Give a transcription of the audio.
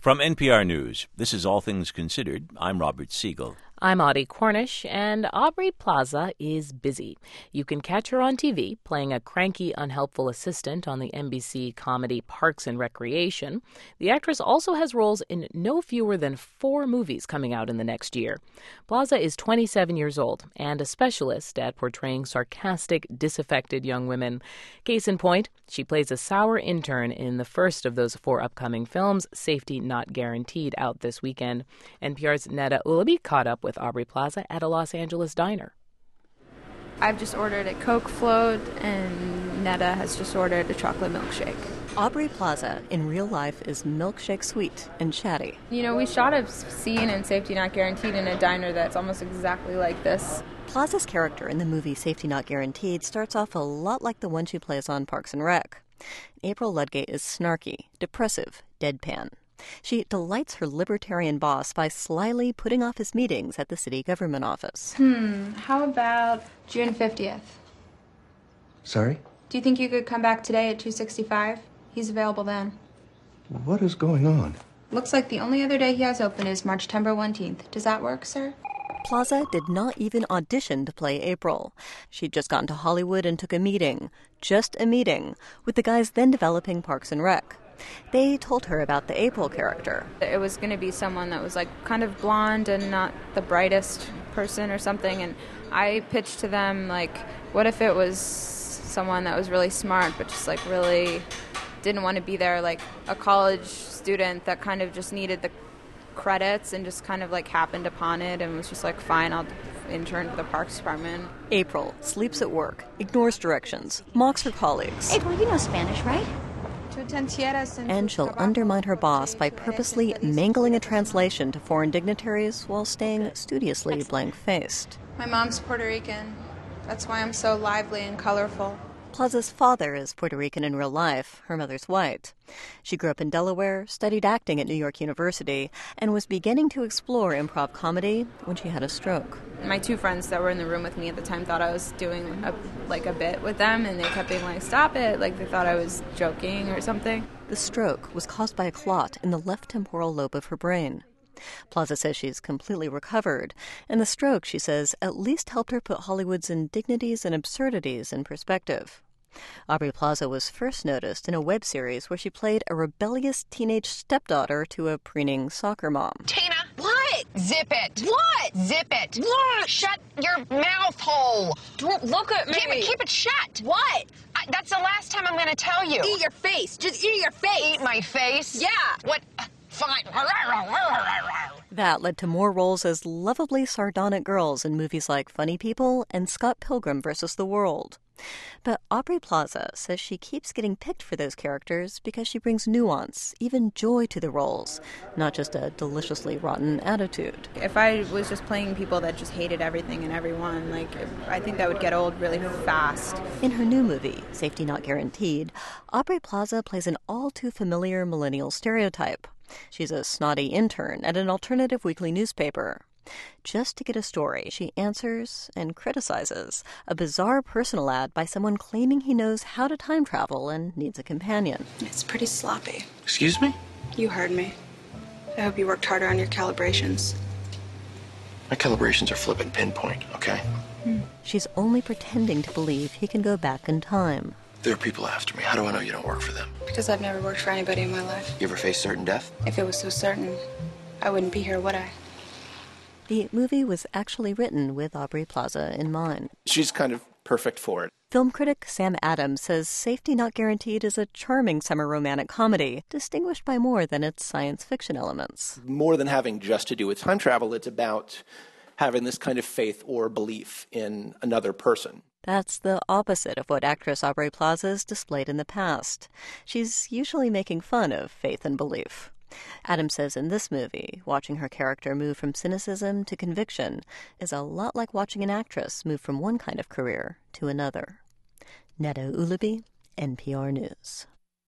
From NPR News, this is All Things Considered. I'm Robert Siegel. I'm Audie Cornish, and Aubrey Plaza is busy. You can catch her on TV playing a cranky, unhelpful assistant on the NBC comedy Parks and Recreation. The actress also has roles in no fewer than 4 movies coming out in the next year. Plaza is 27 years old and a specialist at portraying sarcastic, disaffected young women. Case in point, she plays a sour intern in the first of those 4 upcoming films, Safety Not Guaranteed, out this weekend. NPR's Neda Ulaby caught up with Aubrey Plaza at a Los Angeles diner. I've just ordered a Coke float, and Neda has just ordered a chocolate milkshake. Aubrey Plaza, in real life, is milkshake sweet and chatty. You know, we shot a scene in Safety Not Guaranteed in a diner that's almost exactly like this. Plaza's character in the movie Safety Not Guaranteed starts off a lot like the one she plays on Parks and Rec. April Ludgate is snarky, depressive, deadpan. She delights her libertarian boss by slyly putting off his meetings at the city government office. How about June 50th? Sorry? Do you think you could come back today at 2:65? He's available then. What is going on? Looks like the only other day he has open is March 19th. Does that work, sir? Plaza did not even audition to play April. She'd just gotten to Hollywood and took a meeting, just a meeting, with the guys then developing Parks and Rec. They told her about the April character. It was going to be someone that was like kind of blonde and not the brightest person or something, and I pitched to them like, what if it was someone that was really smart but just like really didn't want to be there, like a college student that kind of just needed the credits and just kind of like happened upon it and was just like, fine, I'll intern for the Parks Department. April sleeps at work, ignores directions, mocks her colleagues. April, you know Spanish, right? And she'll undermine her boss by purposely mangling a translation to foreign dignitaries while staying studiously blank-faced. My mom's Puerto Rican. That's why I'm so lively and colorful. Plaza's father is Puerto Rican in real life. Her mother's white. She grew up in Delaware, studied acting at New York University, and was beginning to explore improv comedy when she had a stroke. My 2 friends that were in the room with me at the time thought I was doing a bit with them, and they kept being like, stop it, like they thought I was joking or something. The stroke was caused by a clot in the left temporal lobe of her brain. Plaza says she's completely recovered, and the stroke, she says, at least helped her put Hollywood's indignities and absurdities in perspective. Aubrey Plaza was first noticed in a web series where she played a rebellious teenage stepdaughter to a preening soccer mom. Tina! What? Zip it! What? Zip it! What? Shut your mouth hole! Look at me! Keep it shut! What? That's the last time I'm going to tell you. Eat your face! Just eat your face! Eat my face? Yeah! What? Fine. That led to more roles as lovably sardonic girls in movies like Funny People and Scott Pilgrim vs. the World. But Aubrey Plaza says she keeps getting picked for those characters because she brings nuance, even joy to the roles, not just a deliciously rotten attitude. If I was just playing people that just hated everything and everyone, like, I think that would get old really fast. In her new movie, Safety Not Guaranteed, Aubrey Plaza plays an all-too-familiar millennial stereotype. She's a snotty intern at an alternative weekly newspaper. Just to get a story, she answers and criticizes a bizarre personal ad by someone claiming he knows how to time travel and needs a companion. It's pretty sloppy. Excuse me? You heard me. I hope you worked harder on your calibrations. My calibrations are flipping pinpoint, okay? She's only pretending to believe he can go back in time. There are people after me. How do I know you don't work for them? Because I've never worked for anybody in my life. You ever face certain death? If it was so certain, I wouldn't be here, would I? The movie was actually written with Aubrey Plaza in mind. She's kind of perfect for it. Film critic Sam Adams says Safety Not Guaranteed is a charming summer romantic comedy, distinguished by more than its science fiction elements. More than having just to do with time travel, it's about having this kind of faith or belief in another person. That's the opposite of what actress Aubrey Plaza's displayed in the past. She's usually making fun of faith and belief. Adams says in this movie, watching her character move from cynicism to conviction is a lot like watching an actress move from one kind of career to another. Neda Ulaby, NPR News.